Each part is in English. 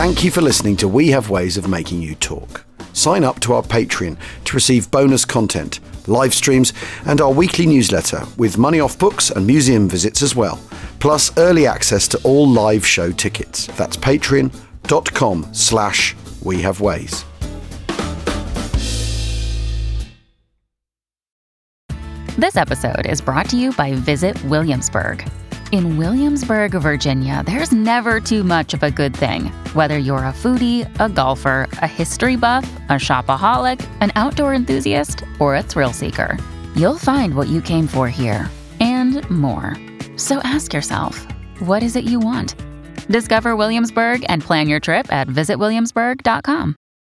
Thank you for listening to We Have Ways of Making You Talk. Sign up to our Patreon to receive bonus content, live streams, and our weekly newsletter with money off books and museum visits as well, plus early access to all live show tickets. That's patreon.com/wehaveways. This episode is brought to you by Visit Williamsburg. In Williamsburg, Virginia, there's never too much of a good thing. Whether you're a foodie, a golfer, a history buff, a shopaholic, an outdoor enthusiast, or a thrill seeker, you'll find what you came for here and more. So ask yourself, what is it you want? Discover Williamsburg and plan your trip at visitwilliamsburg.com.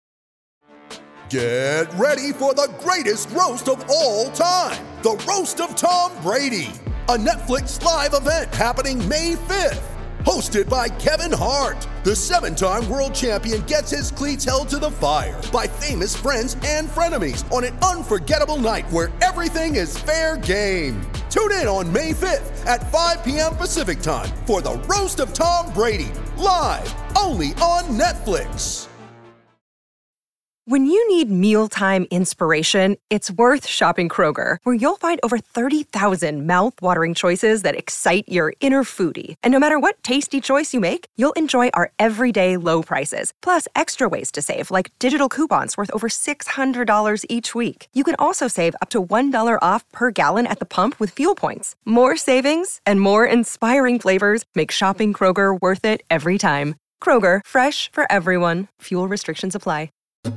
Get ready for the greatest roast of all time, the Roast of Tom Brady, a Netflix live event happening May 5th. Hosted by Kevin Hart, the 7-time world champion gets his cleats held to the fire by famous friends and frenemies on an unforgettable night where everything is fair game. Tune in on May 5th at 5 p.m. Pacific time for the Roast of Tom Brady, live only on Netflix. When you need mealtime inspiration, it's worth shopping Kroger, where you'll find over 30,000 mouth-watering choices that excite your inner foodie. And no matter what tasty choice you make, you'll enjoy our everyday low prices, plus extra ways to save, like digital coupons worth over $600 each week. You can also save up to $1 off per gallon at the pump with fuel points. More savings and more inspiring flavors make shopping Kroger worth it every time. Kroger, fresh for everyone. Fuel restrictions apply.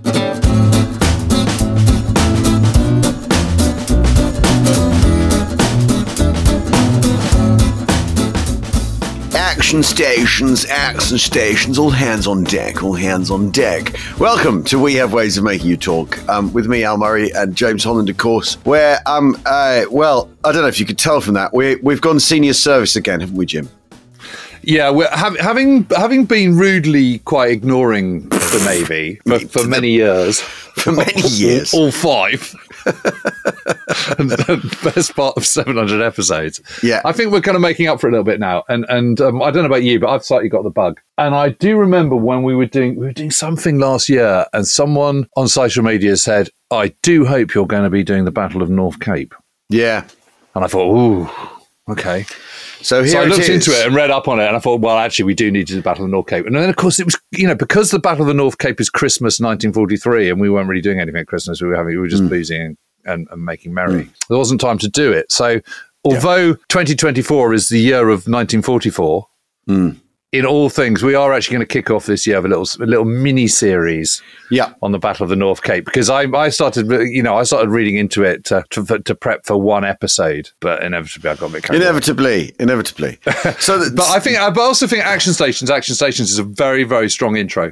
Action stations, all hands on deck, all hands on deck. Welcome to We Have Ways of Making You Talk, with me, Al Murray, and James Holland, of course, where, well, I don't know if you could tell from that, we've gone senior service again, haven't we, Jim? Yeah, we're having been rudely quite ignoring the Navy for many years. For many years. All five. The best part of 700 episodes. Yeah. I think we're kind of making up for it a little bit now. And I don't know about you, but I've slightly got the bug. And I do remember when we were doing something last year, and someone on social media said, I do hope you're going to be doing the Battle of North Cape. Yeah. And I thought, ooh, okay. So I looked into it and read up on it, and I thought, well, actually, we do need to do the Battle of the North Cape. And then, of course, it was, because the Battle of the North Cape is Christmas 1943, and we weren't really doing anything at Christmas. We were just boozing and making merry. There wasn't time to do it. So although 2024 is the year of 1944, in all things, we are actually going to kick off this year with a little mini series on the Battle of the North Cape, because I started reading into it to prep for one episode, but inevitably I got a bit carried away. Inevitably. So, but I also think Action Stations is a very, very strong intro.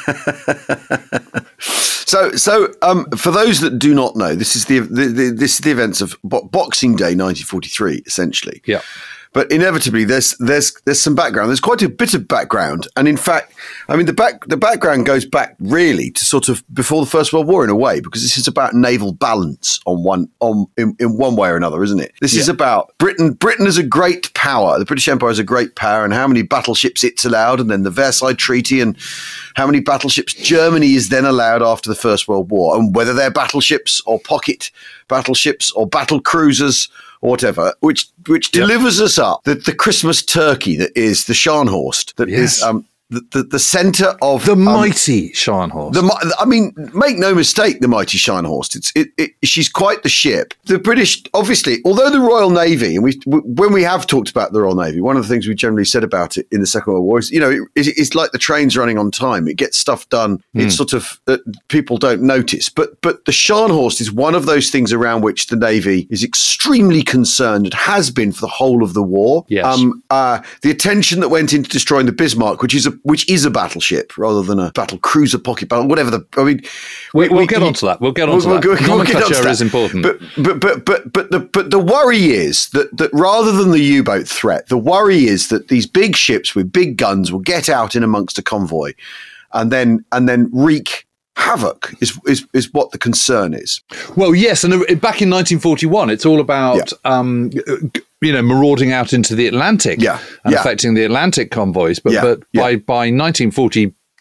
So, for those that do not know, this is the events of Boxing Day 1943, essentially. Yeah. But inevitably, there's some background. There's quite a bit of background, and in fact, I mean, the background goes back really to sort of before the First World War in a way, because this is about naval balance in one way or another, isn't it? This is about Britain. Britain is a great power. The British Empire is a great power, and how many battleships it's allowed, and then the Versailles Treaty, and how many battleships Germany is then allowed after the First World War, and whether they're battleships or pocket battleships or battle cruisers or whatever, which delivers us up the Christmas turkey that is the Scharnhorst, that is the centre of the mighty Scharnhorst. I mean, make no mistake, the mighty Scharnhorst. She's quite the ship. The British, obviously, although the Royal Navy, and when we have talked about the Royal Navy, one of the things we generally said about it in the Second World War is, it's like the trains running on time. It gets stuff done. It's sort of people don't notice. But the Scharnhorst is one of those things around which the Navy is extremely concerned. It has been for the whole of the war. Yes. The attention that went into destroying the Bismarck, which is a battleship rather than a battle cruiser, pocket battle, whatever. We'll get onto that. We'll get onto that. Nomenclature is important. But the worry is that rather than the U-boat threat, the worry is that these big ships with big guns will get out in amongst a convoy, and then wreak havoc is what the concern is. Well, yes, and back in 1941, it's all about marauding out into the Atlantic and affecting the Atlantic convoys. But by 1942,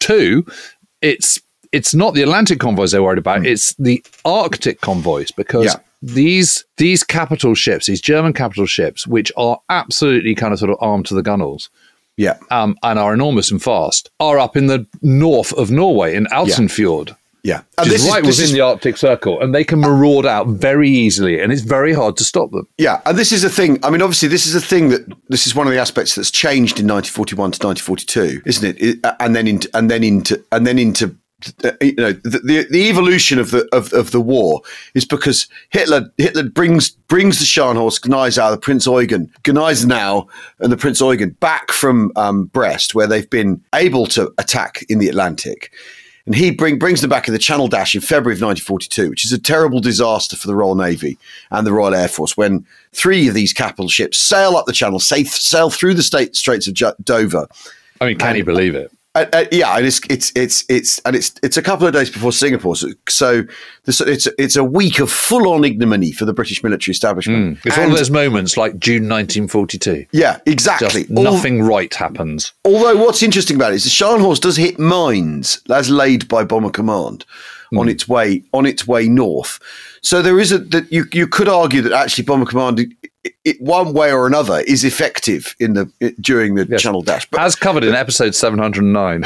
Two, it's not the Atlantic convoys they're worried about, it's the Arctic convoys, because these capital ships, these German capital ships, which are absolutely kind of sort of armed to the gunnels, and are enormous and fast, are up in the north of Norway in Altenfjord. Yeah, and this is right within the Arctic Circle, and they can maraud out very easily, and it's very hard to stop them. Yeah, and this is a thing. I mean, obviously, this is a thing this is one of the aspects that's changed in 1941 to 1942, isn't it? And then into the evolution of the war is because Hitler brings the Scharnhorst, Gneisenau, the Prince Eugen, Gneisenau and the Prince Eugen back from Brest, where they've been able to attack in the Atlantic. And he brings them back in the Channel Dash in February of 1942, which is a terrible disaster for the Royal Navy and the Royal Air Force, when 3 of these capital ships sail up the Channel, sail through the Straits of Dover. I mean, can you believe it? And it's a couple of days before Singapore, so it's a week of full-on ignominy for the British military establishment. It's one of those moments like June 1942. Yeah, exactly. Just nothing right happens. Although what's interesting about it is the Scharnhorst does hit mines as laid by Bomber Command on its way north. So there is you could argue that actually Bomber Command, one way or another, is effective during the Channel Dash, but as covered in episode 709.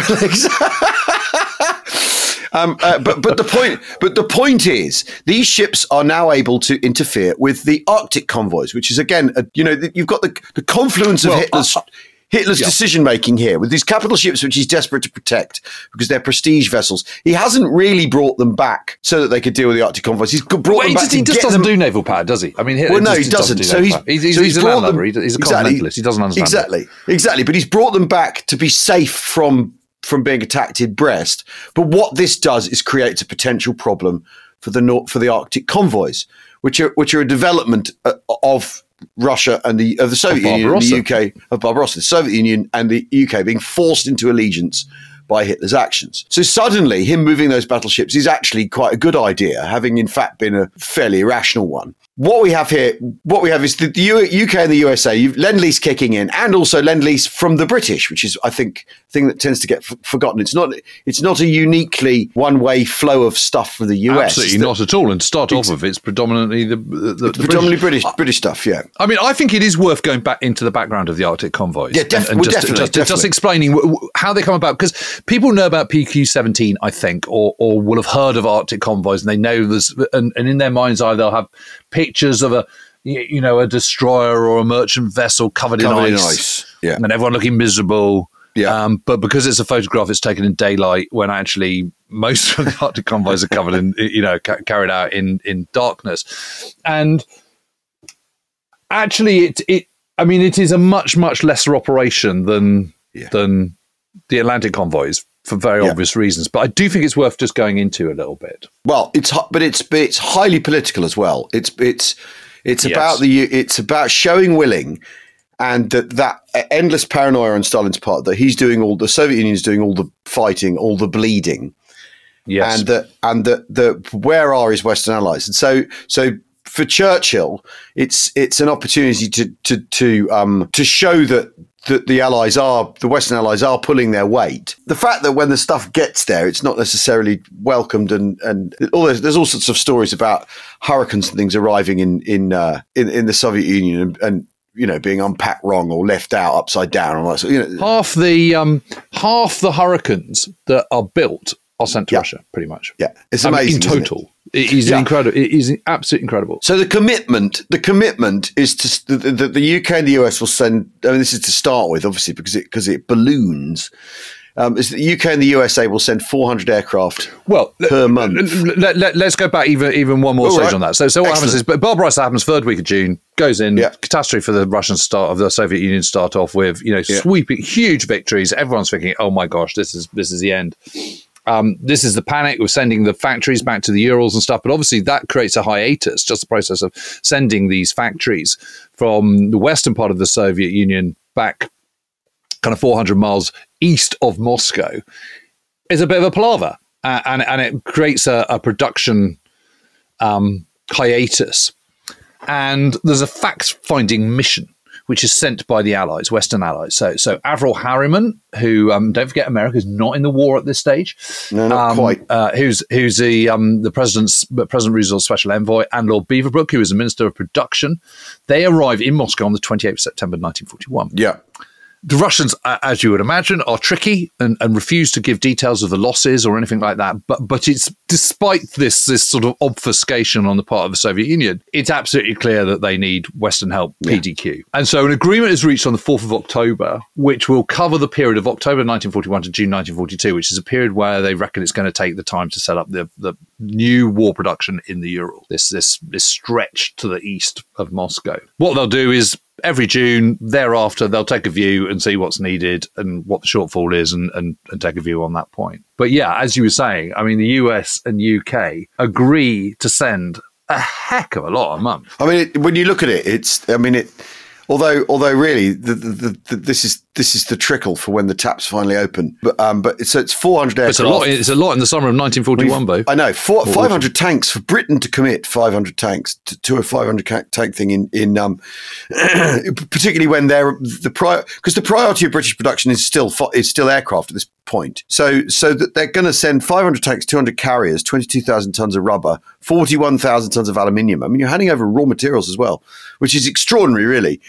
But the point is, these ships are now able to interfere with the Arctic convoys, which is again, you've got the confluence of Hitler's decision-making here with these capital ships, which he's desperate to protect because they're prestige vessels. He hasn't really brought them back so that they could deal with the Arctic convoys. He's brought them back he just doesn't do naval power, does he? I mean, Hitler he doesn't. So he's a landlubber. He's a continentalist. He doesn't understand Exactly. But he's brought them back to be safe from being attacked in Brest. But what this does is creates a potential problem for the Arctic convoys, which are a development of Russia and the Soviet Union and the UK, of Barbarossa, the Soviet Union and the UK being forced into allegiance by Hitler's actions. So suddenly him moving those battleships is actually quite a good idea, having in fact been a fairly irrational one. What we have is the UK and the USA, Lend-Lease kicking in, and also Lend-Lease from the British, which is, I think, a thing that tends to get forgotten. It's not a uniquely one-way flow of stuff from the US. Absolutely not at all. And to start off with, it's predominantly the British stuff, yeah. I mean, I think it is worth going back into the background of the Arctic convoys. Yeah, definitely. Just explaining how they come about, because people know about PQ-17, I think, or will have heard of Arctic convoys, and they know there's, and in their mind's eye, they'll have pictures of a destroyer or a merchant vessel covered in ice. Yeah. And everyone looking miserable. Yeah. But because it's a photograph, it's taken in daylight, when actually most of the Arctic convoys are covered in, carried out in darkness. And actually it is a much, much lesser operation than the Atlantic convoys, for very obvious reasons. But I do think it's worth just going into a little bit. Well, it's highly political as well. It's about showing willing, and that endless paranoia on Stalin's part that he's doing the Soviet Union's doing all the fighting, all the bleeding. Yes. And the where are his Western allies? And so for Churchill, it's an opportunity to show that the Western allies are pulling their weight. The fact that when the stuff gets there, it's not necessarily welcomed, and there's all sorts of stories about hurricanes and things arriving in the Soviet Union and being unpacked wrong or left out upside down. And all that. Half the hurricanes that are built are sent to Russia, pretty much. Yeah, it's amazing in total. It is incredible. It is absolutely incredible. So the commitment is to the UK and the US will send. I mean, this is to start with, obviously, because it balloons. Is that the UK and the USA will send 400 aircraft per month. Let's go back even one more stage on that. So what happens is, Barbarossa happens third week of June, goes in, catastrophe for the Russian start of the Soviet Union start off with, sweeping huge victories. Everyone's thinking, oh my gosh, this is the end. This is the panic. We're sending the factories back to the Urals and stuff, but obviously that creates a hiatus, just the process of sending these factories from the western part of the Soviet Union back kind of 400 miles east of Moscow is a bit of a palaver, and it creates a production hiatus. And there's a fact-finding mission which is sent by the Allies, Western Allies. So Avril Harriman, who don't forget, America is not in the war at this stage. No, not quite. Who's the President Roosevelt's special envoy, and Lord Beaverbrook, who is the Minister of Production. They arrive in Moscow on the 28th of September 1941. Yeah. The Russians, as you would imagine, are tricky and refuse to give details of the losses or anything like that. But it's despite this sort of obfuscation on the part of the Soviet Union, it's absolutely clear that they need Western help, PDQ. And so an agreement is reached on the 4th of October, which will cover the period of October 1941 to June 1942, which is a period where they reckon it's going to take the time to set up the new war production in the Ural, this stretch to the east of Moscow. What they'll do is, every June thereafter, they'll take a view and see what's needed and what the shortfall is and take a view on that point. But yeah, as you were saying, I mean, the US and UK agree to send a heck of a lot of money. I mean, when you look at it, although really this is the trickle for when the taps finally open. But it's 400 aircraft. It's a lot in the summer of 1941, Bo. I know 500 tanks for Britain to commit 500 tanks to a 500 tank thing in particularly when because the priority of British production is still aircraft at this point. So that they're going to send 500 tanks, 200 carriers, 22,000 tons of rubber, 41,000 tons of aluminium. I mean, you're handing over raw materials as well, which is extraordinary, really.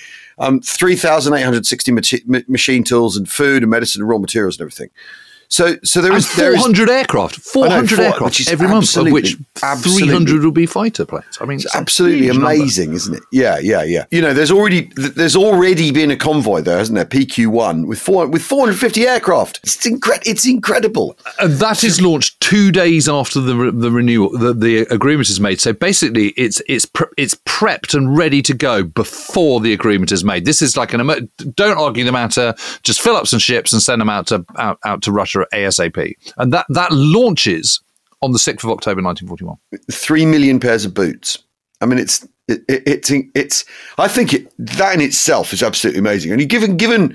3,860 machine tools and food and medicine and raw materials and everything. So there is 400 aircraft, 400 aircraft every month, of which 300 will be fighter planes. I mean, it's absolutely amazing, isn't it? Yeah. You know, there's already been a convoy there, hasn't there? PQ1 with 450 aircraft. It's incredible. And that is launched 2 days after the renewal, the agreement is made. So basically, it's prepped and ready to go before the agreement is made. This is like don't argue the matter. Just fill up some ships and send them out to Russia ASAP. And that launches on the 6th of October 1941. 3 million pairs of boots. I mean, it's I think that in itself is absolutely amazing. And given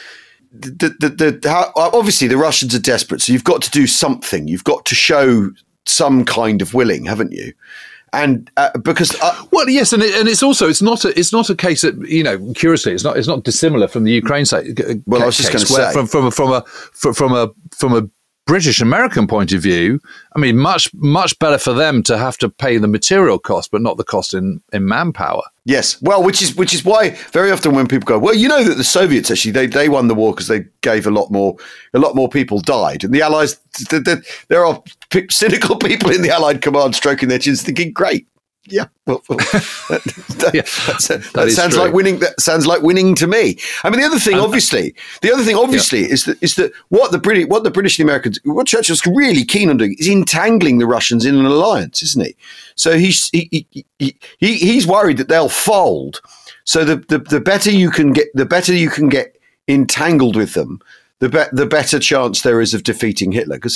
how obviously the Russians are desperate, so you've got to do something. You've got to show some kind of willing, haven't you? And because well, yes, and it's also it's not a case that, you know, curiously it's not dissimilar from the Ukraine side. Well, I was just going to say from a British American point of view, I mean, much better for them to have to pay the material cost, but not the cost in manpower. Yes, well, which is why very often when people go, well, you know that the Soviets actually they won the war because they gave a lot more people died, and the Allies there are cynical people in the Allied command stroking their chins, thinking, great. Yeah, well, that sounds like winning. That sounds like winning to me. I mean, the other thing, obviously, is that what the British and the Americans, what Churchill's really keen on doing is entangling the Russians in an alliance, isn't he? So he's worried that they'll fold. So the better you can get entangled with them, the better chance there is of defeating Hitler, because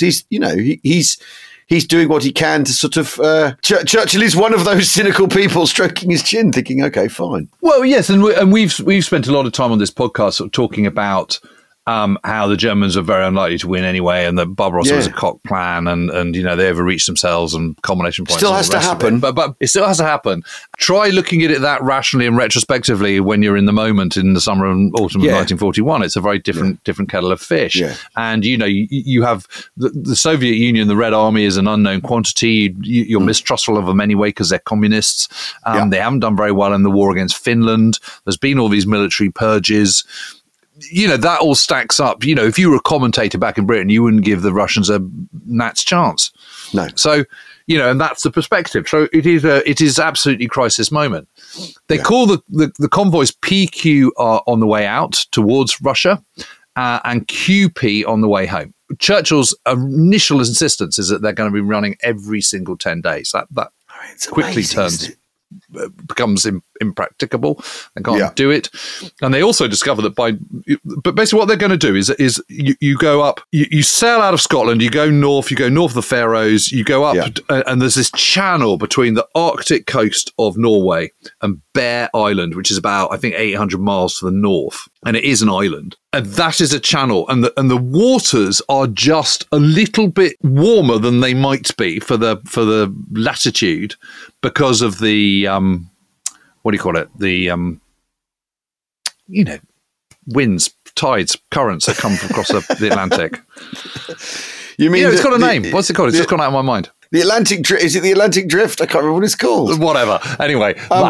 he's doing what he can to sort of. Churchill is one of those cynical people stroking his chin, thinking, "Okay, fine." Well, yes, and we've spent a lot of time on this podcast sort of talking about how the Germans are very unlikely to win anyway, and that Barbarossa was a cock plan, and you know, they overreached themselves and culmination points. Still has to happen, but it still has to happen. Try looking at it that rationally and retrospectively when you're in the moment in the summer and autumn of 1941. It's a very different kettle of fish. Yeah. And you know, you have the Soviet Union, the Red Army is an unknown quantity. You're mistrustful of them anyway because they're communists. They haven't done very well in the war against Finland. There's been all these military purges. You know, that all stacks up. You know, if you were a commentator back in Britain, you wouldn't give the Russians a gnat's chance. No. So, you know, and that's the perspective. So it is absolutely crisis moment. They call the convoys PQ on the way out towards Russia and QP on the way home. Churchill's initial insistence is that they're going to be running every single 10 days. That quickly becomes impracticable. They can't do it. And they also discover that but basically what they're going to do is you go up, you sail out of Scotland, you go north of the Faroes, you go up and there's this channel between the Arctic coast of Norway and Bear Island, which is about, I think, 800 miles to the north. And it is an island. And that is a channel. And the waters are just a little bit warmer than they might be for the latitude because of the what do you call it? The winds, tides, currents that come across the Atlantic. You mean it's got a name? What's it called? It's just gone out of my mind. The Atlantic Drift. Is it the Atlantic Drift? I can't remember what it's called. Whatever. Anyway,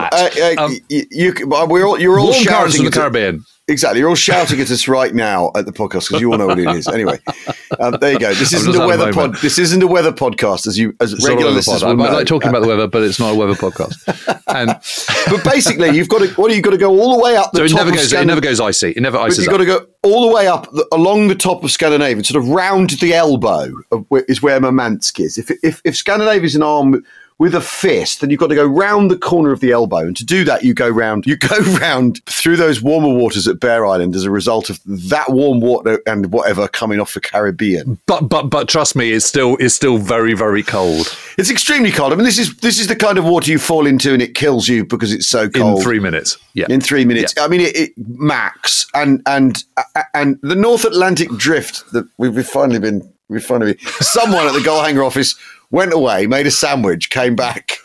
you're all warm shouting currents in the Caribbean. Exactly. You're all shouting at us right now at the podcast because you all know what it is. Anyway, there you go. This isn't a weather pod. This isn't a weather podcast, as regular listeners will know. I like talking about the weather, but it's not a weather podcast. But basically, you've got to go all the way up the top. It never goes icy. It never ices. You've got to go all the way up along the top of Scandinavia, sort of round the elbow is where Murmansk is. If Scandinavia is an arm with a fist, then you've got to go round the corner of the elbow. And to do that, you go round through those warmer waters at Bear Island as a result of that warm water and whatever coming off the Caribbean. But trust me, it's still very, very cold. It's extremely cold. I mean, this is the kind of water you fall into and it kills you because it's so cold. In 3 minutes. Yeah. In 3 minutes. Yeah. I mean, it max. And the North Atlantic Drift that we've finally been someone at the Goalhanger office went away, made a sandwich, came back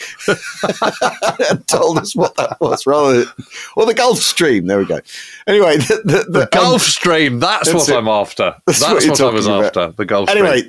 and told us what that was, or the Gulf Stream. There we go. Anyway, the Gulf Stream. That's what I'm after. That's what I was after. The Gulf Stream. Anyway,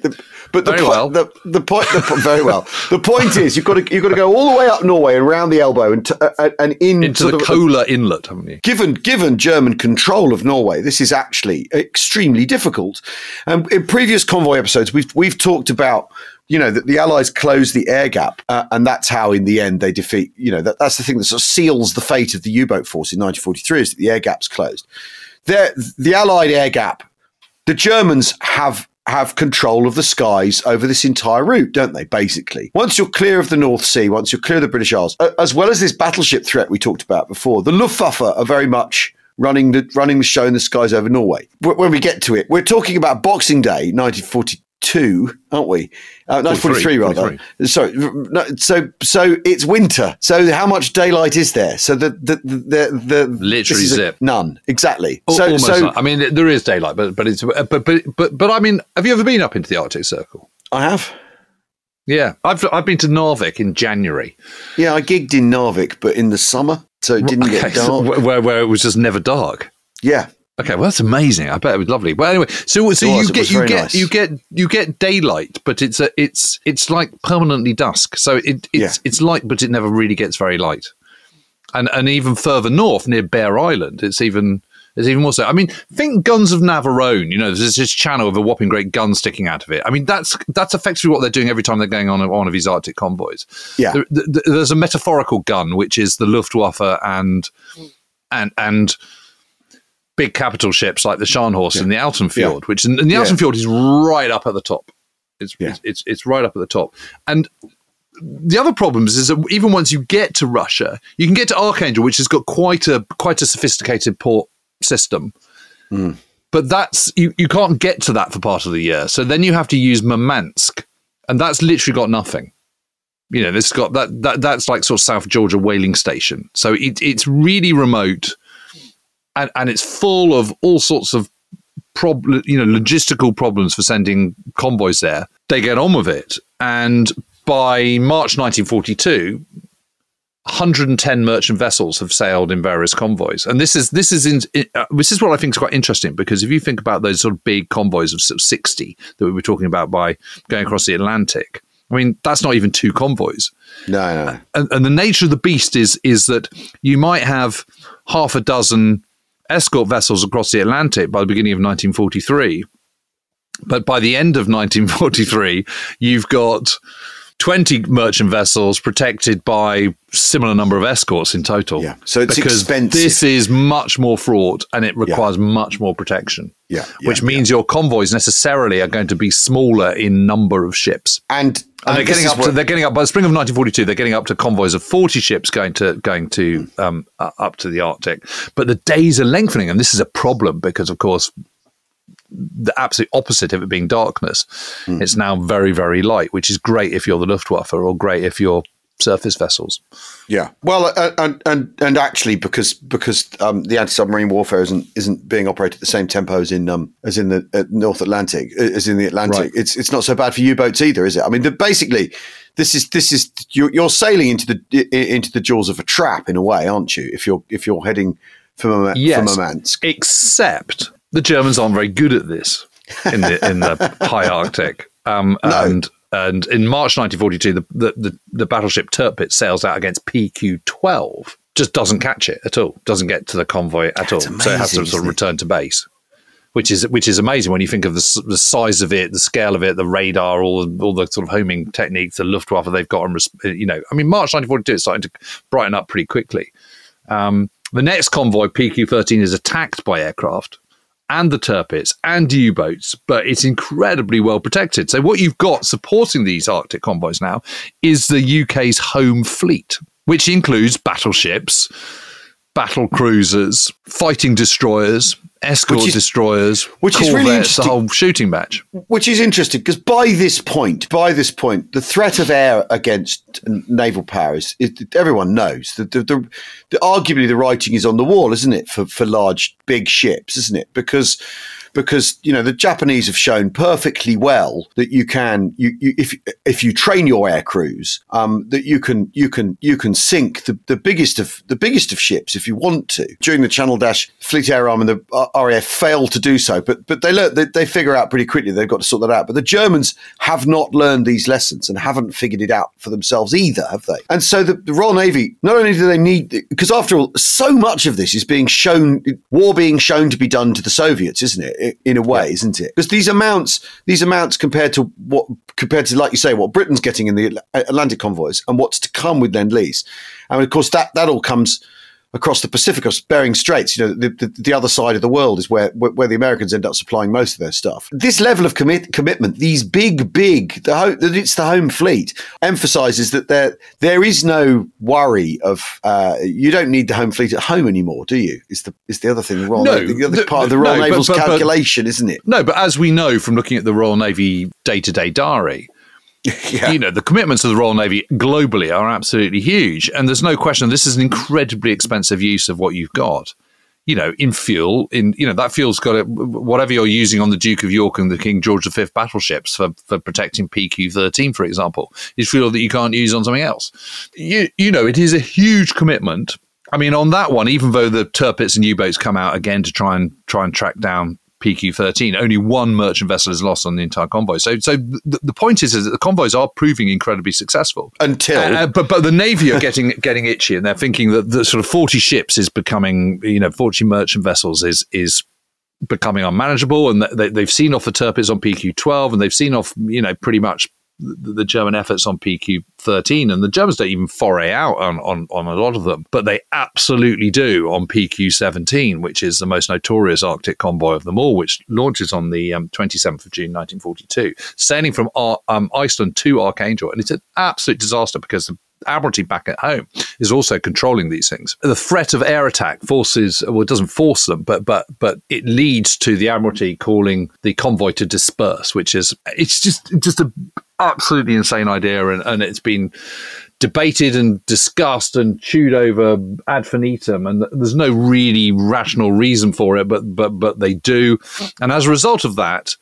the point. Very well. The point is, you've got to go all the way up Norway and around the elbow and into the Kola Inlet, haven't you? Given German control of Norway, this is actually extremely difficult. And in previous convoy episodes, we've talked about, that the Allies closed the air gap, and that's how, in the end, they defeat. That's the thing that sort of seals the fate of the U-boat force in 1943 is that the air gap's closed. The Allied air gap, the Germans have control of the skies over this entire route, don't they? Basically, once you're clear of the North Sea, once you're clear of the British Isles, as well as this battleship threat we talked about before, the Luftwaffe are very much running the show in the skies over Norway. When we get to it, we're talking about Boxing Day, 1942. Aren't we? 1943 rather. 43. Sorry. So it's winter. So how much daylight is there? So the literally zip. None. Exactly. Almost not. I mean, there is daylight, but it's but I mean, have you ever been up into the Arctic Circle? I have. Yeah, I've been to Narvik in January. Yeah, I gigged in Narvik, but in the summer, so it didn't get dark. So where it was just never dark. Yeah. Okay, well that's amazing. I bet it was lovely. Well, anyway, so you get daylight, but it's like permanently dusk. So it's light, but it never really gets very light. And even further north near Bear Island, it's even more so. I mean, think Guns of Navarone. There's this channel of a whopping great gun sticking out of it. I mean, that's effectively what they're doing every time they're going on one of these Arctic convoys. Yeah, there's a metaphorical gun, which is the Luftwaffe and big capital ships like the Scharnhorst and the Altenfjord, which and the Altenfjord is right up at the top. It's right up at the top. And the other problem is that even once you get to Russia, you can get to Archangel, which has got quite a sophisticated port system. Mm. But that's you can't get to that for part of the year. So then you have to use Murmansk, and that's literally got nothing. This got that's like sort of South Georgia whaling station. So it's really remote. And it's full of all sorts of logistical problems for sending convoys there. They get on with it, and by March 1942, 110 merchant vessels have sailed in various convoys. And this is what I think is quite interesting, because if you think about those sort of big convoys of 60 that we were talking about by going across the Atlantic, I mean, that's not even 2 convoys. No. And the nature of the beast is that you might have half a dozen escort vessels across the Atlantic by the beginning of 1943. But by the end of 1943, you've got 20 merchant vessels protected by similar number of escorts in total. Yeah. So it's expensive. This is much more fraught and it requires much more protection. Yeah. Which means your convoys necessarily are going to be smaller in number of ships. And they're getting up by the spring of 1942. They're getting up to convoys of 40 ships going to up to the Arctic. But the days are lengthening, and this is a problem because, of course, the absolute opposite of it being darkness, it's now very, very light, which is great if you're the Luftwaffe or great if you're surface vessels. Yeah, well, and actually, because the anti-submarine warfare isn't being operated at the same tempo as in the North Atlantic, as in the Atlantic, right. It's not so bad for U-boats either, is it? I mean, basically, this is you're sailing into the jaws of a trap in a way, aren't you? If you're heading Murmansk. Except the Germans aren't very good at this in the high Arctic. No. And in March 1942, the battleship Tirpitz sails out against PQ-12. Just doesn't catch it at all. Doesn't get to the convoy at all. Amazing, so it has to sort of return to base, which is amazing when you think of the size of it, the scale of it, the radar, all the sort of homing techniques, the Luftwaffe they've got. March 1942 is starting to brighten up pretty quickly. The next convoy, PQ-13, is attacked by aircraft and the Tirpitz and U-boats, but it's incredibly well protected. So what you've got supporting these Arctic convoys now is the UK's home fleet, which includes battleships, battle cruisers, fighting destroyers, escort destroyers, which corvettes, is really interesting, the whole shooting match. Which is interesting because by this point, the threat of air against naval power is everyone knows that arguably the writing is on the wall, isn't it, for large, big ships, isn't it? Because the Japanese have shown perfectly well that you can, if you train your air crews, that you can sink the biggest of ships if you want to. During the Channel Dash, Fleet Air Arm and the RAF failed to do so, but they figure out pretty quickly they've got to sort that out. But the Germans have not learned these lessons and haven't figured it out for themselves either, have they? And so the Royal Navy, not only do they need, because after all, so much of this is being shown to be done to the Soviets, isn't it? In a way, isn't it? Because these amounts compared to like you say, what Britain's getting in the Atlantic convoys and what's to come with Lend-Lease, and of course that all comes across the Pacific, Bering Straits. The other side of the world is where the Americans end up supplying most of their stuff. This level of commitment, these big, it's the home fleet, emphasises that there is no worry of you don't need the home fleet at home anymore, do you? Is the other thing the other part of the Royal Naval's calculation, isn't it? No, but as we know from looking at the Royal Navy day-to-day diary, the commitments of the Royal Navy globally are absolutely huge. And there's no question this is an incredibly expensive use of what you've got, in fuel. That fuel's got whatever you're using on the Duke of York and the King George V battleships for protecting PQ-13, for example, is fuel that you can't use on something else. It is a huge commitment. I mean, on that one, even though the Tirpitz and U-boats come out again to try and track down PQ-13, only one merchant vessel is lost on the entire convoy. So the point is that the convoys are proving incredibly successful until, but the Navy are getting itchy, and they're thinking that the sort of 40 ships is becoming, 40 merchant vessels is becoming unmanageable, and they've seen off the Tirpitz on PQ-12, and they've seen off pretty much the German efforts on PQ-13, and the Germans don't even foray out on a lot of them, but they absolutely do on PQ-17, which is the most notorious Arctic convoy of them all, which launches on the 27th of June 1942, sailing from Iceland to Archangel, and it's an absolute disaster because the Admiralty back at home is also controlling these things. The threat of air attack it doesn't force them, but it leads to the Admiralty calling the convoy to disperse, it's just a absolutely insane idea, and it's been debated and discussed and chewed over ad infinitum, and there's no really rational reason for it, but they do, and as a result of that,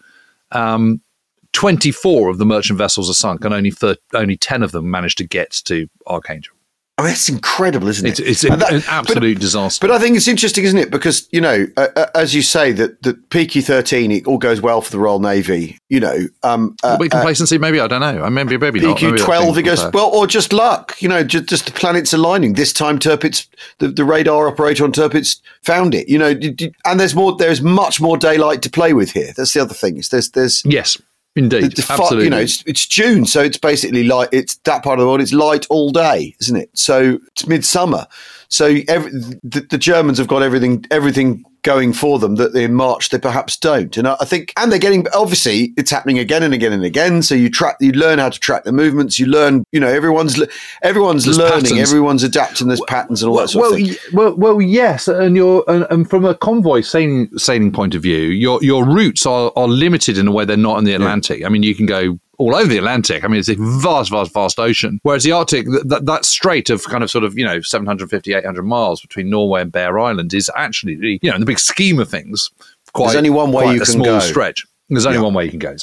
24 of the merchant vessels are sunk, and only 10 of them managed to get to Archangel. I mean, it's incredible, isn't it? It's an absolute disaster. But I think it's interesting, isn't it? Because, as you say, that PQ-13, it all goes well for the Royal Navy, complacency, maybe, I don't know. Maybe not. PQ-12, it goes, well, or just luck, just the planets aligning. This time Tirpitz, the radar operator on Tirpitz found it, and there's much more daylight to play with here. That's the other thing. There's Yes. Indeed, absolutely. It's June, so it's basically light. It's that part of the world. It's light all day, isn't it? So it's midsummer. So the Germans have got everything going for them that in March they perhaps don't. And I think, and they're getting, obviously, it's happening again and again and again. So you learn how to track the movements. You learn, everyone's learning, patterns. Everyone's adapting those patterns and all that sort of thing. Well, yes, and from a convoy sailing point of view, your routes are limited in a way they're not in the Atlantic. Yeah. I mean, you can go all over the Atlantic. I mean, it's a vast, vast, vast ocean. Whereas the Arctic, that strait of kind of 750, 800 miles between Norway and Bear Island is actually, in the big scheme of things, quite, there's only one way you can small go. Stretch. There's only one way you can go, exactly.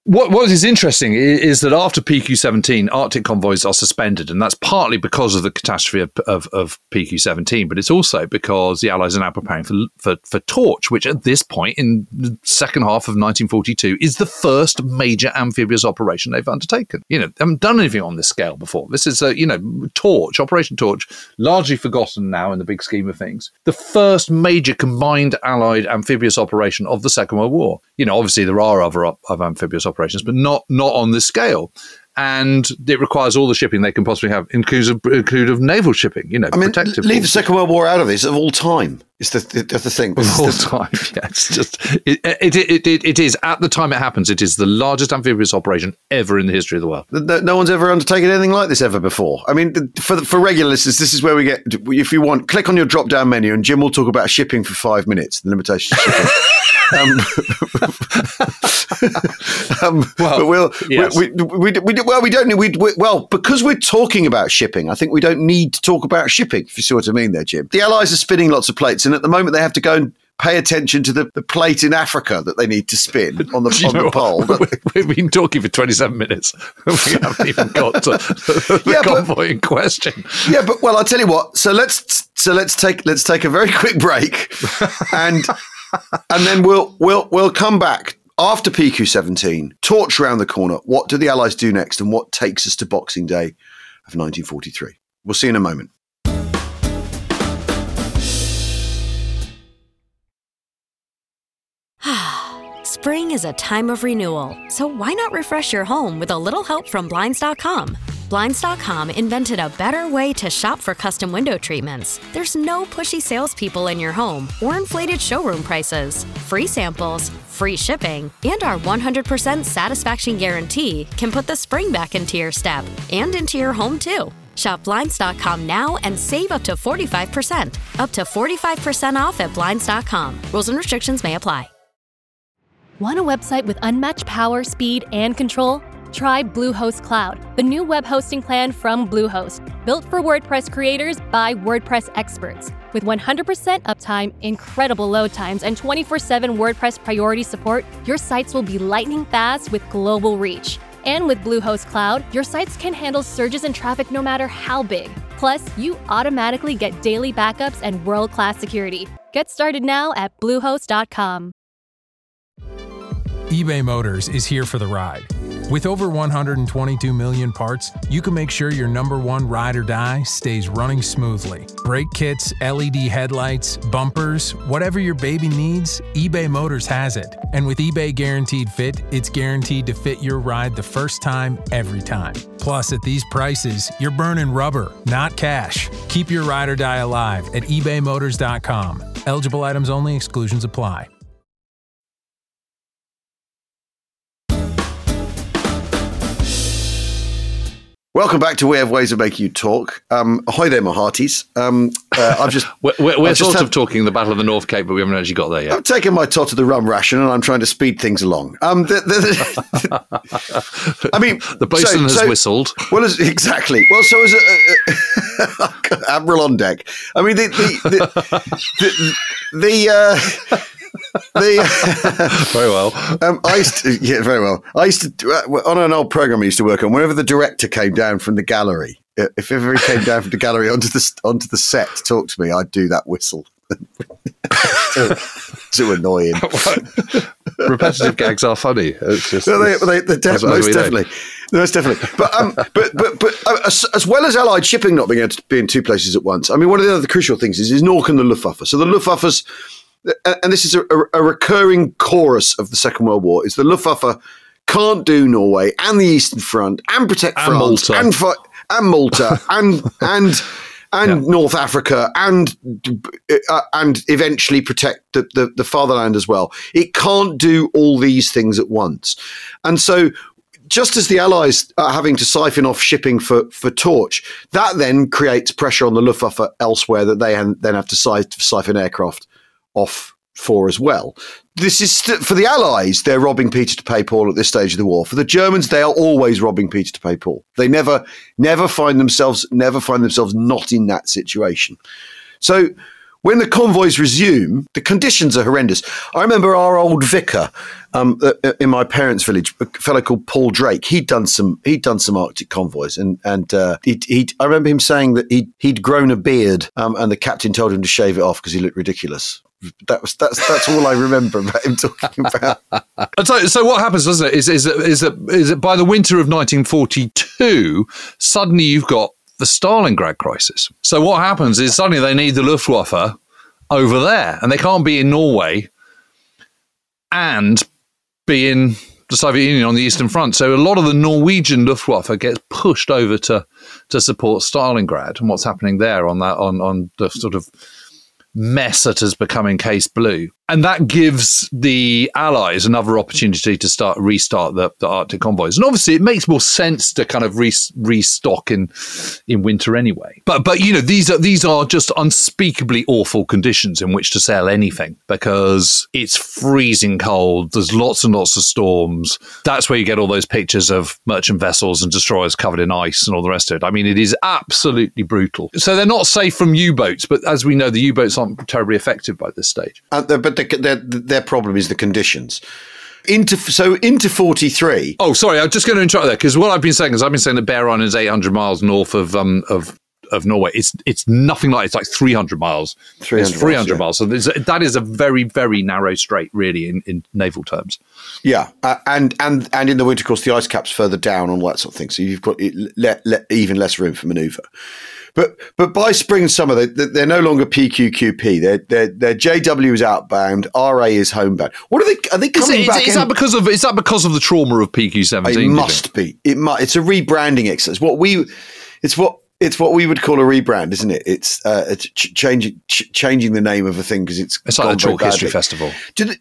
What is interesting is that after PQ-17, Arctic convoys are suspended, and that's partly because of the catastrophe of PQ-17, but it's also because the Allies are now preparing for Torch, which at this point in the second half of 1942 is the first major amphibious operation they've undertaken. They haven't done anything on this scale before. This is Torch, Operation Torch, largely forgotten now in the big scheme of things. The first major combined Allied amphibious operation of the Second World War. Obviously there are other amphibious operations, but not on this scale. And it requires all the shipping they can possibly have, include naval shipping, protective. Leave the Second World War out of this of all time. It's the thing. Of all time, yeah. It's just, it is, at the time it happens, it is the largest amphibious operation ever in the history of the world. No one's ever undertaken anything like this ever before. I mean, for regular listeners, this is where we get, if you want, click on your drop-down menu and Jim will talk about shipping for 5 minutes, the limitations of shipping. Because we're talking about shipping, I think we don't need to talk about shipping, if you see what I mean there, Jim. The Allies are spinning lots of plates, and at the moment they have to go and pay attention to the plate in Africa that they need to spin on the pole. We've been talking for 27 minutes. We haven't even got to the convoy in question. Yeah, but I'll tell you what. So let's take a very quick break, and then we'll come back after PQ-17. Torch round the corner. What do the Allies do next, and what takes us to Boxing Day of 1943? We'll see in a moment. Spring is a time of renewal, so why not refresh your home with a little help from Blinds.com? Blinds.com invented a better way to shop for custom window treatments. There's no pushy salespeople in your home or inflated showroom prices. Free samples, free shipping, and our 100% satisfaction guarantee can put the spring back into your step and into your home, too. Shop Blinds.com now and save up to 45%. Up to 45% off at Blinds.com. Rules and restrictions may apply. Want a website with unmatched power, speed, and control? Try Bluehost Cloud, the new web hosting plan from Bluehost, built for WordPress creators by WordPress experts. With 100% uptime, incredible load times, and 24/7 WordPress priority support, your sites will be lightning fast with global reach. And with Bluehost Cloud, your sites can handle surges in traffic no matter how big. Plus, you automatically get daily backups and world-class security. Get started now at Bluehost.com. eBay Motors is here for the ride. With over 122 million parts, you can make sure your number one ride or die stays running smoothly. Brake kits, LED headlights, bumpers, whatever your baby needs, eBay Motors has it. And with eBay Guaranteed Fit, it's guaranteed to fit your ride the first time, every time. Plus, at these prices, you're burning rubber, not cash. Keep your ride or die alive at ebaymotors.com. Eligible items only, exclusions apply. Welcome back to We Have Ways of Making You Talk. Ahoy there, my hearties. I've just we're sort of talking the Battle of the North Cape, but we haven't actually got there yet. I've taken my tot of the rum ration and I'm trying to speed things along. I mean, the bosun has whistled. Well, exactly. Well, so as Admiral on deck. I mean, very well. Very well. I used to on an old program I used to work on. Whenever the director came down from the gallery, if ever he came down from the gallery onto the set to talk to me, I'd do that whistle. Too annoying. Repetitive gags are funny. It's just most definitely. But as well as Allied shipping not being able to be in two places at once, I mean, one of the other crucial things is Nork and the Luftwaffe. So the Luftwaffe's, and this is a recurring chorus of the Second World War, is the Luftwaffe can't do Norway and the Eastern Front and protect France and Malta and North Africa and eventually protect the fatherland as well. It can't do all these things at once. And so just as the Allies are having to siphon off shipping for Torch, that then creates pressure on the Luftwaffe elsewhere that they then have to siphon aircraft off for as well. This is for the Allies, they're robbing Peter to pay Paul at this stage of the war. For the Germans, they are always robbing Peter to pay Paul. They never find themselves not in that situation. So when the convoys resume, the conditions are horrendous. I remember our old vicar in my parents' village, a fellow called Paul Drake. He'd done some Arctic convoys, and I remember him saying that he'd grown a beard, and the captain told him to shave it off because he looked ridiculous. That's all I remember about him talking about. So what happens, doesn't it, is that by the winter of 1942, suddenly you've got the Stalingrad crisis. So what happens is suddenly they need the Luftwaffe over there, and they can't be in Norway and be in the Soviet Union on the Eastern Front. So a lot of the Norwegian Luftwaffe gets pushed over to support Stalingrad and what's happening there on the sort of mess that has become encased blue. And that gives the Allies another opportunity to restart the Arctic convoys. And obviously it makes more sense to kind of restock in winter anyway. But these are just unspeakably awful conditions in which to sail anything, because it's freezing cold. There's lots and lots of storms. That's where you get all those pictures of merchant vessels and destroyers covered in ice and all the rest of it. I mean, it is absolutely brutal. So they're not safe from U-boats, but as we know, the U-boats aren't terribly effective by this stage. But their problem is the conditions. Into 43. Oh, sorry, I'm just going to interrupt there, because what I've been saying is that Bear Island is 800 miles north of Norway. It's nothing like, it's like 300 miles. 300 miles. So that is a very, very narrow strait, really, in naval terms. Yeah, and in the winter, of course, the ice cap's further down and all that sort of thing. So you've got even less room for manoeuvre. But by spring and summer, they're no longer PQQP. Their JW is outbound. RA is homebound. What are they coming back? Is that because of the trauma of PQ17? It must be. It's a rebranding exercise. It's what we would call a rebrand, isn't it? It's changing the name of a thing because it's like the Chalk History Festival. Did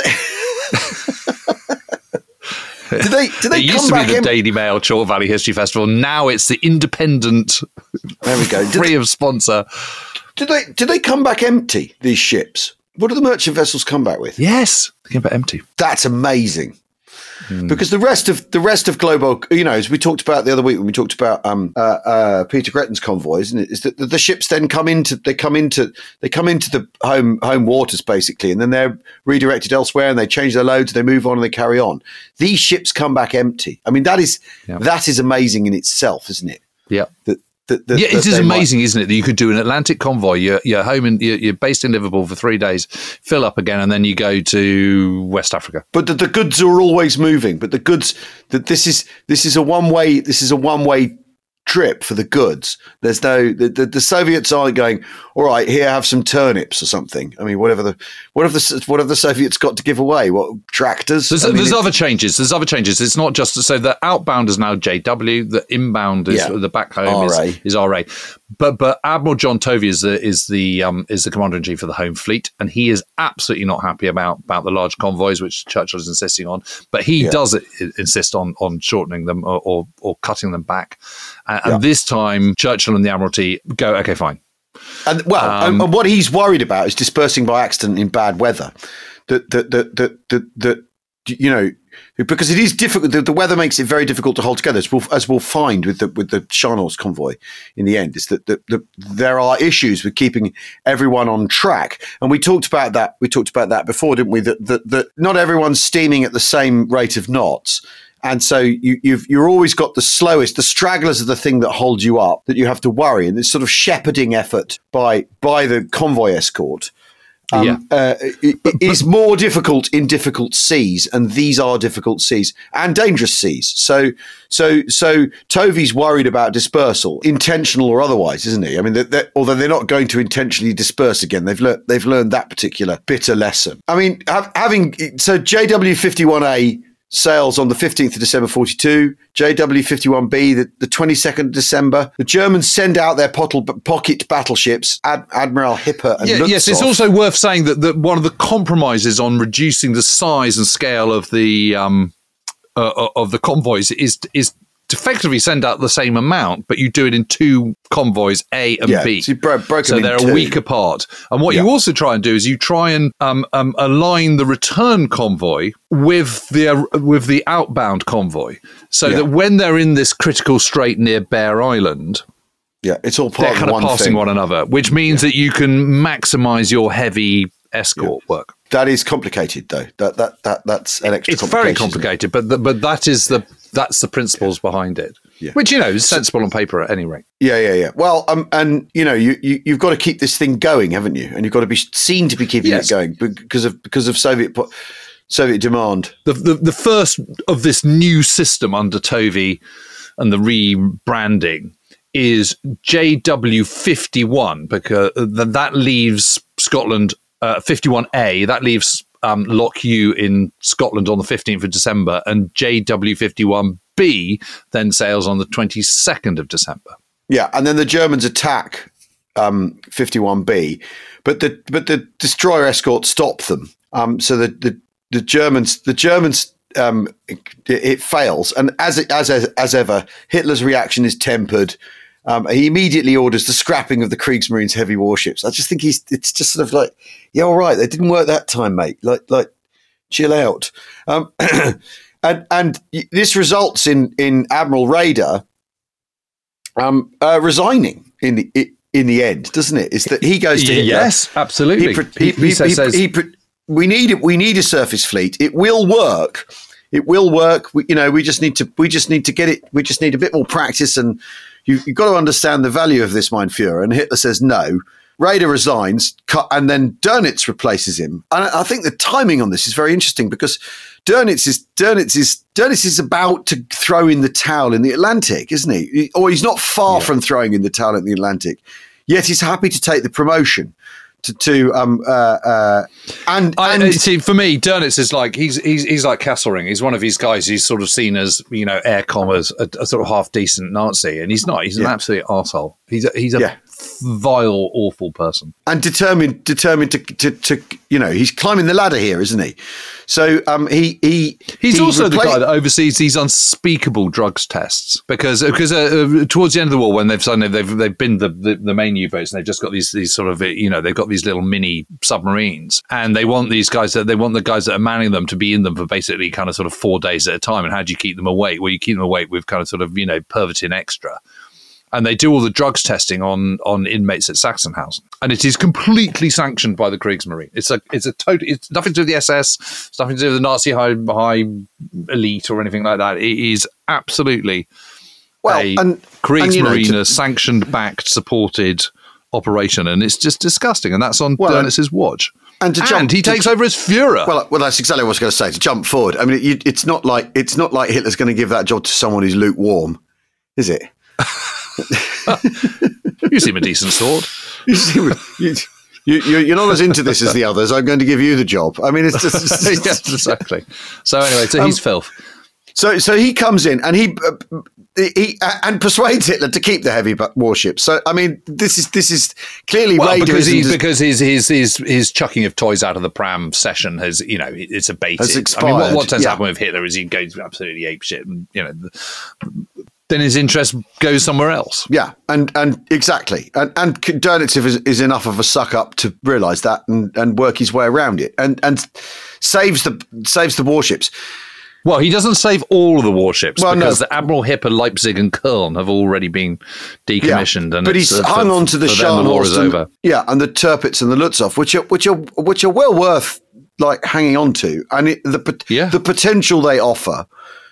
they it used to be the Daily Mail Chalk Valley History Festival. Now it's the Independent. There we go. Free of sponsor. Did they come back empty, these ships? What do the merchant vessels come back with? Yes, they came back empty. That's amazing. Because the rest of global, as we talked about the other week when we talked about Peter Gretton's convoys, is that the ships then come into the home waters basically, and then they're redirected elsewhere, and they change their loads, they move on, and they carry on. These ships come back empty. I mean, that is amazing in itself, isn't it? Yeah. It is amazing, isn't it, that you could do an Atlantic convoy. You're home you're based in Liverpool for 3 days, fill up again, and then you go to West Africa. But the goods are always moving. But the goods this is a one way trip for the goods. There's no the Soviets aren't going, all right, here, have some turnips or something. I mean, what have the Soviets got to give away? What, tractors? There's other changes. It's not just so the outbound is now JW, the inbound is the back home is RA. But Admiral John Tovey is the commander in chief of the home fleet, and he is absolutely not happy about the large convoys, which Churchill is insisting on. But he does insist on shortening them or cutting them back. And this time, Churchill and the Admiralty go, okay, fine. And and what he's worried about is dispersing by accident in bad weather. Because it is difficult. The weather makes it very difficult to hold together, as we'll find with the Charles convoy in the end. Is that there are issues with keeping everyone on track, and we talked about that. We talked about that before, didn't we? That not everyone's steaming at the same rate of knots. And so you're always got the slowest, the stragglers are the thing that holds you up, that you have to worry. And this sort of shepherding effort by the convoy escort is more difficult in difficult seas, and these are difficult seas and dangerous seas. So Tovey's worried about dispersal, intentional or otherwise, isn't he? I mean, although they're not going to intentionally disperse again, they've learned that particular bitter lesson. I mean, JW51A sails on the 15th of December 42, JW51B the 22nd of December. The Germans send out their pocket battleships, Admiral Hipper and Lutzow. Yes, it's also worth saying that one of the compromises on reducing the size and scale of the convoys is to effectively send out the same amount, but you do it in two convoys, A and B. So they're a week apart. And what you also try and do is you try and align the return convoy with the outbound convoy, so that when they're in this critical strait near Bear Island, Yeah, it's all part they're kind of passing one another, which means that you can maximize your heavy escort work. That is complicated, though. That's an extra. It's very complicated, but that's the principles behind it, which is sensible on paper at any rate. Yeah. Well, and you've got to keep this thing going, haven't you? And you've got to be seen to be keeping it going because of Soviet demand. The first of this new system under Tovey and the rebranding is JW51, because that leaves Scotland 51A. That leaves Loch Ewe in Scotland on the 15th of December, and JW51B then sails on the 22nd of December. Yeah, and then the Germans attack 51B, but the destroyer escort stop them. So the Germans it fails, and as ever, Hitler's reaction is tempered. He immediately orders the scrapping of the Kriegsmarine's heavy warships. I just think it's just sort of like, yeah, all right, they didn't work that time, mate. Like, chill out. And this results in Admiral Raeder resigning in the end, doesn't it? Is that he goes to Hitler. Yes, absolutely. He says we need a surface fleet. It will work. It will work. We just need to get it. We just need a bit more practice, and you've got to understand the value of this, mein Führer. And Hitler says no. Raeder resigns, and then Dönitz replaces him. And I think the timing on this is very interesting, because Dönitz is about to throw in the towel in the Atlantic, isn't he? Or he's not far from throwing in the towel in the Atlantic. Yet he's happy to take the promotion. See, for me, Dönitz is like he's like Kesselring. He's one of these guys who's sort of seen as air commas a sort of half decent Nazi, and he's not. He's an absolute arsehole. He's a vile, awful person, and determined to he's climbing the ladder here, isn't he? So he's also the guy that oversees these unspeakable drugs tests, because towards the end of the war, when they've binned the main U-boats, and they've just got these sort of they've got these little mini submarines, and they want the guys that are manning them to be in them for basically kind of sort of 4 days at a time. And how do you keep them awake? Well, you keep them awake with kind of sort of Pervitin Extra. And they do all the drugs testing on inmates at Sachsenhausen, and it is completely sanctioned by the Kriegsmarine. It's nothing to do with the SS, it's nothing to do with the Nazi high elite or anything like that. It is absolutely Kriegsmarine sanctioned, backed, supported operation, and it's just disgusting. And that's on Dönitz's watch. And he takes over as Führer. Well, that's exactly what I was going to say. To jump forward, I mean, it's not like Hitler's going to give that job to someone who's lukewarm, is it? You seem a decent sort. You're not as into this as the others. I'm going to give you the job. I mean, it's just yes, exactly. So anyway, he's filth. So he comes in and he persuades Hitler to keep the heavy warships. So I mean, this is clearly because his chucking of toys out of the pram session has it's abated. Has expired. I mean, what tends to happen with Hitler is he goes absolutely apeshit, and then his interest goes somewhere else. Yeah, and exactly. And Dönitz is enough of a suck up to realise that and work his way around it and saves the warships. Well, he doesn't save all of the warships because the Admiral Hipper, Leipzig, and Köln have already been decommissioned. But he's hung on to the Scharnhorst and the Tirpitz and the Lutzow, which are well worth like hanging on to, and the potential they offer.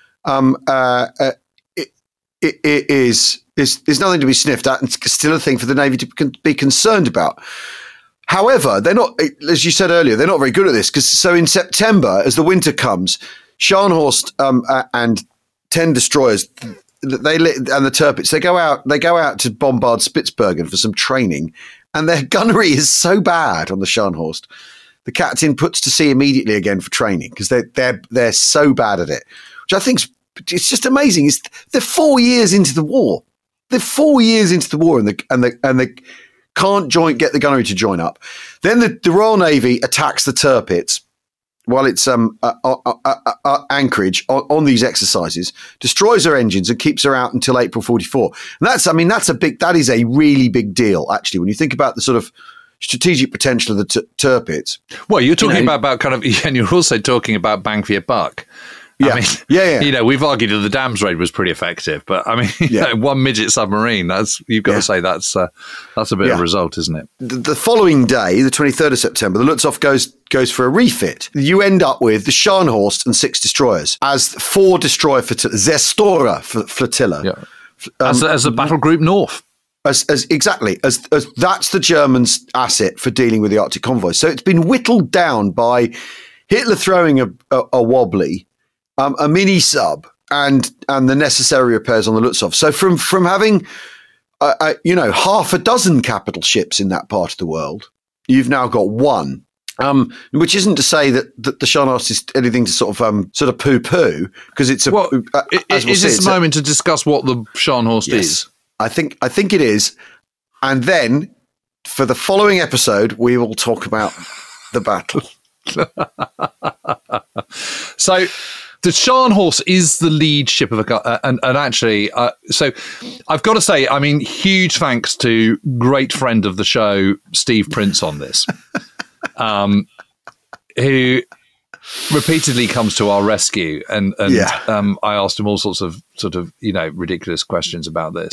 Is nothing to be sniffed at, and still a thing for the Navy to be concerned about. However, they're not, as you said earlier, they're not very good at this, because so in September, as the winter comes, Scharnhorst and 10 destroyers, and the Tirpitz, they go out to bombard Spitsbergen for some training, and their gunnery is so bad on the Scharnhorst, the captain puts to sea immediately again for training, because they're so bad at it, which I think it's just amazing. They're 4 years into the war. And they can't get the gunnery to join up. Then the Royal Navy attacks the Tirpitz while it's anchorage on these exercises, destroys her engines and keeps her out until April 44. And that is a really big deal, actually, when you think about the sort of strategic potential of the Tirpitz. Well, you're talking about kind of, and you're also talking about bang for your buck. Yeah. I mean, we've argued that the Dams raid was pretty effective, but I mean, one midget submarine, you've got to say that's a bit of a result, isn't it? The following day, the 23rd of September, the Lutzow goes for a refit. You end up with the Scharnhorst and 6 destroyers as 4 destroyer flotilla, Zestora flotilla. Yeah. As a battle group north. As that's the Germans' asset for dealing with the Arctic convoys. So it's been whittled down by Hitler throwing a wobbly, a mini sub, and the necessary repairs on the Lutzow. So from having half a dozen capital ships in that part of the world, you've now got 1. Which isn't to say that the Scharnhorst is anything to sort of poo-poo, because it's a. Is this a moment to discuss what the Scharnhorst is? I think it is, and then for the following episode we will talk about the battle. So the Scharnhorst is the lead ship of and actually, so I've got to say, I mean, huge thanks to great friend of the show Steve Prince on this, who repeatedly comes to our rescue, and I asked him all sorts of ridiculous questions about this.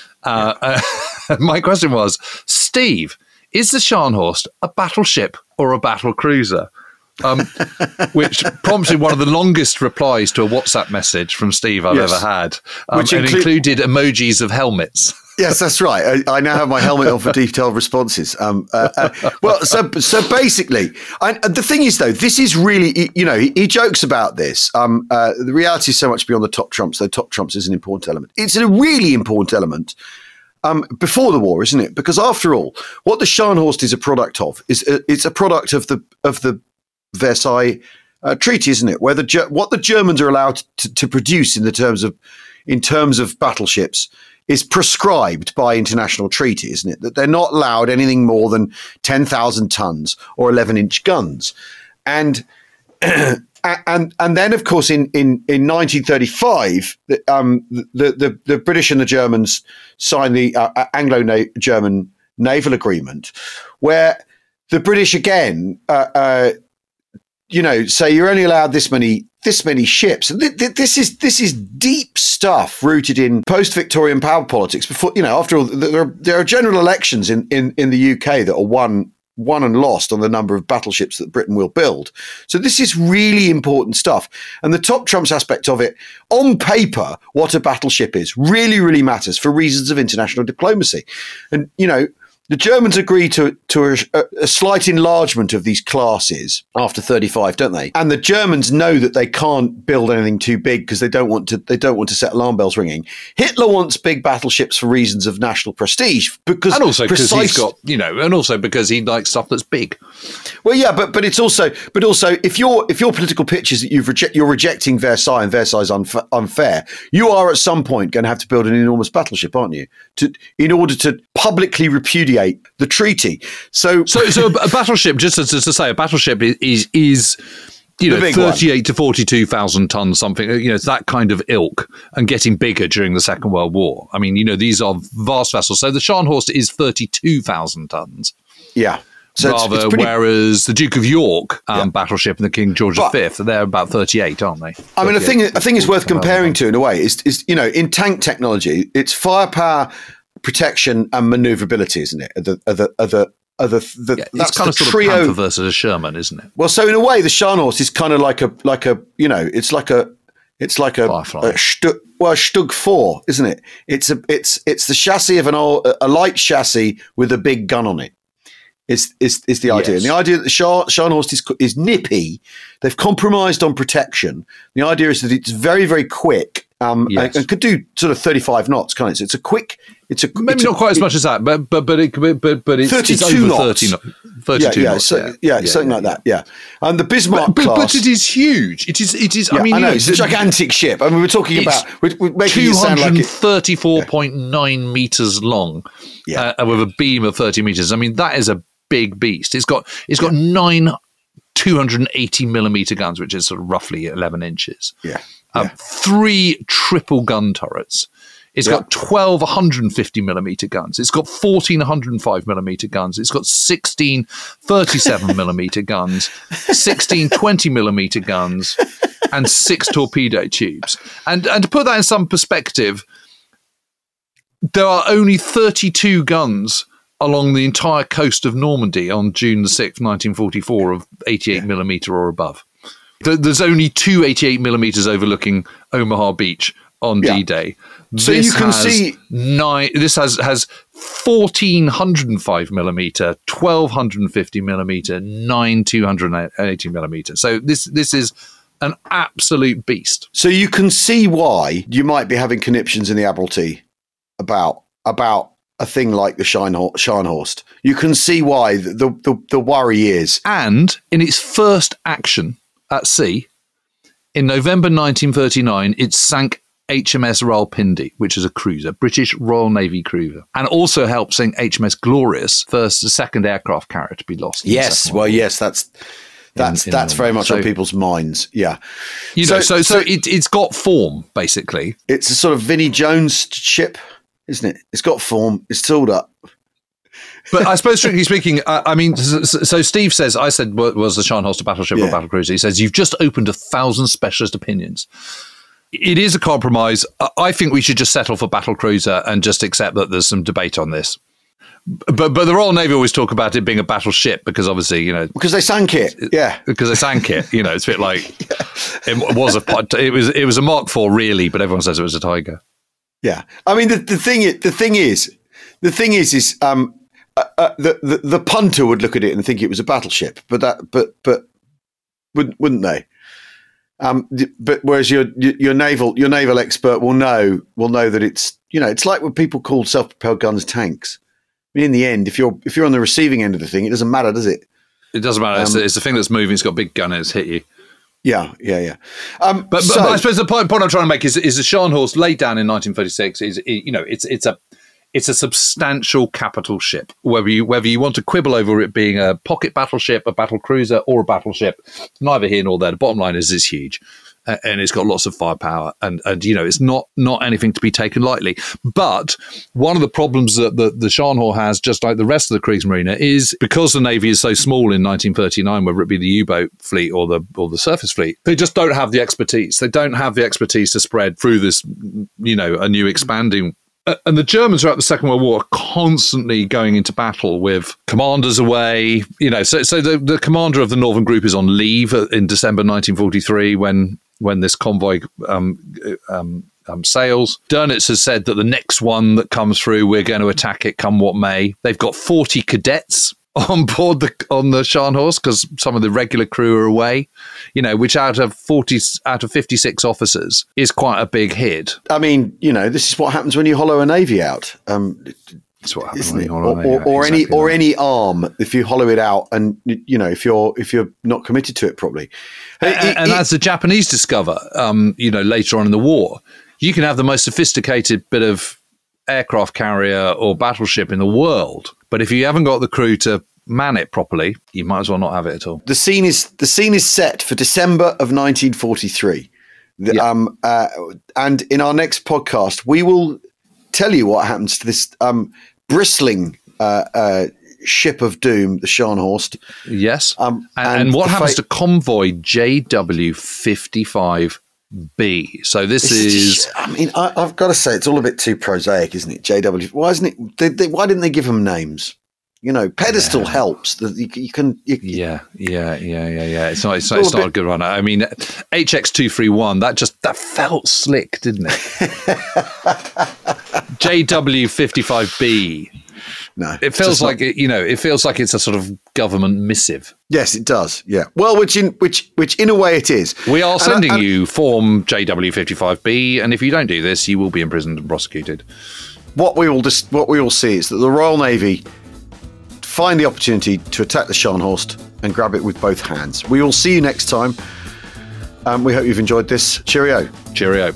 My question was, Steve, is the Scharnhorst a battleship or a battle cruiser? Which prompted one of the longest replies to a WhatsApp message from Steve I've ever had, which included emojis of helmets. Yes, that's right. I now have my helmet on for detailed responses. So basically, the thing is, though, this is really, he jokes about this. The reality is so much beyond the top trumps, though top trumps is an important element. It's a really important element before the war, isn't it? Because after all, what the Scharnhorst is a product of it's a product of the Versailles Treaty, isn't it? Where what the Germans are allowed to produce in terms of battleships is prescribed by international treaty, isn't it? That they're not allowed anything more than 10,000 tons or 11-inch guns. And then, of course, in 1935, the British and the Germans signed the Anglo-German Naval Agreement, where the British again, say you're only allowed this many ships. And this is deep stuff rooted in post-Victorian power politics. Before, after all, there are general elections in the UK that are won and lost on the number of battleships that Britain will build. So this is really important stuff. And the top trumps aspect of it, on paper, what a battleship is, really, really matters for reasons of international diplomacy. And, the Germans agree to a slight enlargement of these classes after 35, don't they? And the Germans know that they can't build anything too big because they don't want to set alarm bells ringing. Hitler wants big battleships for reasons of national prestige, and also because he's got, and also because he likes stuff that's big. Well, yeah, but it's also if your political pitch is that you're rejecting Versailles and Versailles is unfair, you are at some point going to have to build an enormous battleship, aren't you? In order to publicly repudiate the treaty. So a battleship, just to say, a battleship is 38 to 42,000 tons, something. It's that kind of ilk, and getting bigger during the Second World War. I mean, these are vast vessels. So the Scharnhorst is 32,000 tons. Yeah. So whereas the Duke of York battleship and the King George V, they're about 38, aren't they? I mean, a thing is worth comparing to in a way is in tank technology, it's firepower, protection, and maneuverability, isn't it? It's kind of sort of Panther versus a Sherman, isn't it? Well, so in a way, the Scharnhorst is kind of like a Stug 4, isn't it? It's the chassis of a light chassis with a big gun on it. Is the idea. Yes. And the idea that the Scharnhorst is nippy. They've compromised on protection. The idea is that it's very, very quick and could do sort of 35 knots, can't it? So it's a quick. Maybe not quite as much as that, but it's 32 over knots. 32 knots. Something like that. Yeah, and the Bismarck class. But it is huge. It is. I mean, I know it's a gigantic ship. I mean, we're talking about we're making it sound like 234.9 meters long, with a beam of 30 meters. I mean, that is a big beast. It's got 9 280 millimeter guns, which is sort of roughly 11 inches. 3 triple gun turrets. It's got 12 150 millimeter guns. It's got 14 105 millimeter guns. It's got 16 37 millimeter guns, 16 20 millimeter guns, and 6 torpedo tubes. And to put that in some perspective, there are only 32 guns along the entire coast of Normandy on June the 6th, 1944, of 88mm or above. There's only 2 88mm overlooking Omaha Beach on D-Day. So you can see... This has 1,405mm, 1,250mm, 9 280mm. So this is an absolute beast. So you can see why you might be having conniptions in the Admiralty about a thing like the Scharnhorst. You can see why the worry is. And in its first action at sea, in November 1939, it sank HMS Rawalpindi, which is a cruiser, British Royal Navy cruiser, and also helped sink HMS Glorious, the second aircraft carrier to be lost. Yes, well, yes, that's very much on people's minds. Yeah, so it's got form basically. It's a sort of Vinnie Jones ship, isn't it? It's got form. It's tooled up. But I suppose, strictly speaking, so Steve says, I said, was the Scharnhorst a battleship or battle cruiser? He says, you've just opened 1,000 specialist opinions. It is a compromise. I think we should just settle for battle cruiser and just accept that there's some debate on this. But the Royal Navy always talk about it being a battleship because obviously, because they sank it. Yeah. Because they sank it. It's a bit like it was a Mark IV really, but everyone says it was a Tiger. Yeah. I mean, the thing is, the punter would look at it and think it was a battleship, but wouldn't they? But whereas your naval expert will know that it's like when people call self-propelled guns tanks. I mean, in the end, if you're on the receiving end of the thing, it doesn't matter, does it? It doesn't matter. It's the thing that's moving. It's got a big gun and it's hit you. Yeah. But I suppose the point I'm trying to make is the Scharnhorst laid down in 1936 it's a substantial capital ship. Whether you want to quibble over it being a pocket battleship, a battle cruiser, or a battleship, neither here nor there. The bottom line is it's huge, and it's got lots of firepower, and it's not anything to be taken lightly. But one of the problems that the Scharnhorst has, just like the rest of the Kriegsmarine, is because the Navy is so small in 1939, whether it be the U-boat fleet or the surface fleet, they just don't have the expertise. They don't have the expertise to spread through this, a new expanding. And the Germans throughout the Second World War are constantly going into battle with commanders away. So the commander of the Northern Group is on leave in December 1943 when this convoy sails. Dönitz has said that the next one that comes through, we're going to attack it come what may. They've got 40 cadets on board on the Scharnhorst because some of the regular crew are away, which out of 56 officers is quite a big hit. I mean, this is what happens when you hollow a navy out. That's what happens when you hollow a navy out. Or any arm, if you hollow it out and, if you're not committed to it properly. And as the Japanese discover, later on in the war, you can have the most sophisticated bit of aircraft carrier or battleship in the world, but if you haven't got the crew to man it properly, you might as well not have it at all. The scene is set for December of 1943. And in our next podcast, we will tell you what happens to this bristling ship of doom, the Scharnhorst. Yes. And what happens to convoy JW55B? So this is. I mean, I've got to say, it's all a bit too prosaic, isn't it? JW. Why isn't it? Why didn't they give them names? Pedestal helps. That you can. Yeah. It's not a good one. I mean, HX231. That felt slick, didn't it? JW55B. No, it feels like it feels like it's a sort of government missive. Yes, it does. Yeah. Well, which in a way it is. We are sending you form JW55B, and if you don't do this, you will be imprisoned and prosecuted. What we will see is that the Royal Navy find the opportunity to attack the Scharnhorst and grab it with both hands. We will see you next time. We hope you've enjoyed this. Cheerio. Cheerio.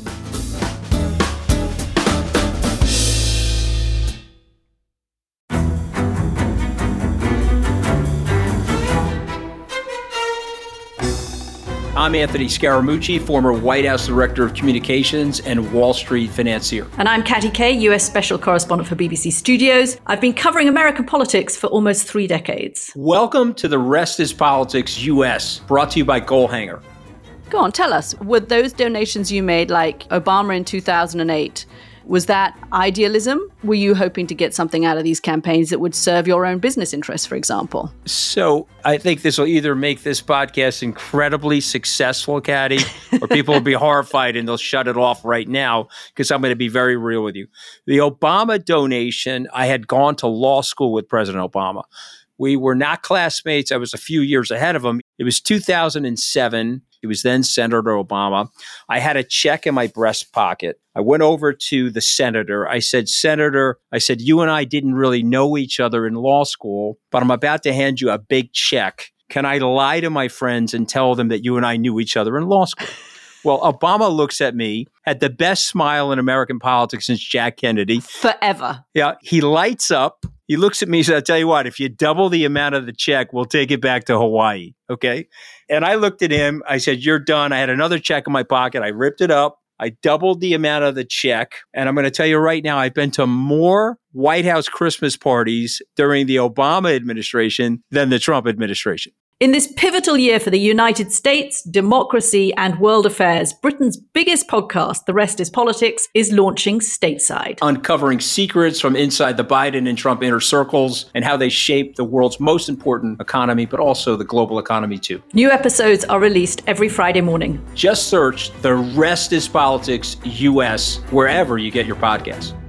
I'm Anthony Scaramucci, former White House Director of Communications and Wall Street financier. And I'm Katty Kay, US Special Correspondent for BBC Studios. I've been covering American politics for almost 3 decades. Welcome to The Rest is Politics US, brought to you by Goalhanger. Go on, tell us. Were those donations you made, like Obama in 2008, was that idealism? Were you hoping to get something out of these campaigns that would serve your own business interests, for example? So I think this will either make this podcast incredibly successful, Caddy, or people will be horrified and they'll shut it off right now because I'm going to be very real with you. The Obama donation, I had gone to law school with President Obama. We were not classmates. I was a few years ahead of him. It was 2007. He was then Senator Obama. I had a check in my breast pocket. I went over to the senator. I said, Senator, you and I didn't really know each other in law school, but I'm about to hand you a big check. Can I lie to my friends and tell them that you and I knew each other in law school? Well, Obama looks at me, had the best smile in American politics since Jack Kennedy. Forever. Yeah. He lights up. He looks at me and says, I'll tell you what, if you double the amount of the check, we'll take it back to Hawaii. Okay. And I looked at him. I said, you're done. I had another check in my pocket. I ripped it up. I doubled the amount of the check. And I'm going to tell you right now, I've been to more White House Christmas parties during the Obama administration than the Trump administration. In this pivotal year for the United States, democracy, and world affairs, Britain's biggest podcast, The Rest is Politics, is launching stateside. Uncovering secrets from inside the Biden and Trump inner circles and how they shape the world's most important economy, but also the global economy too. New episodes are released every Friday morning. Just search The Rest is Politics US wherever you get your podcasts.